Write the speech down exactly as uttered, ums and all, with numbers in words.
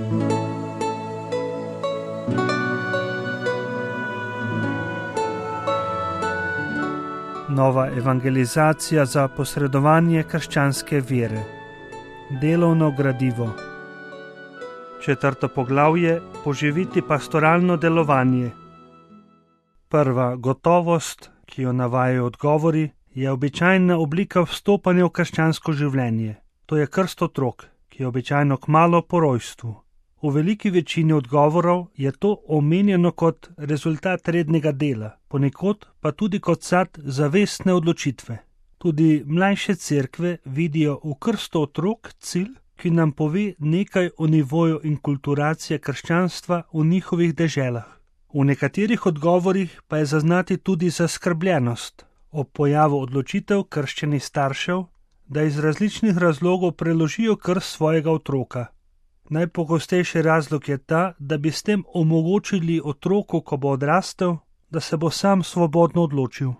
Nova evangelizacija za posredovanje krščanske vere. Delovno gradivo. Četrto poglavje: poživiti pastoralno delovanje. Prva gotovost, ki jo navajajo odgovori, je običajna oblika vstopanja v krščansko življenje. To je krst otrok, ki je običajno kmalu po rojstvu. V veliki večini odgovorov je to omenjeno kot rezultat rednega dela, ponekod pa tudi kot sad zavestne odločitve. Tudi mlajše cerkve vidijo v krstu otrok cilj, ki nam pove nekaj o nivoju inkulturacije krščanstva v njihovih deželah. V nekaterih odgovorih pa je zaznati tudi zaskrbljenost ob pojavu odločitev krščenih staršev, da iz različnih razlogov preložijo krst svojega otroka. Najpogostejši razlog je ta, da bi s tem omogočili otroku, ko bo odrastel, da se bo sam svobodno odločil.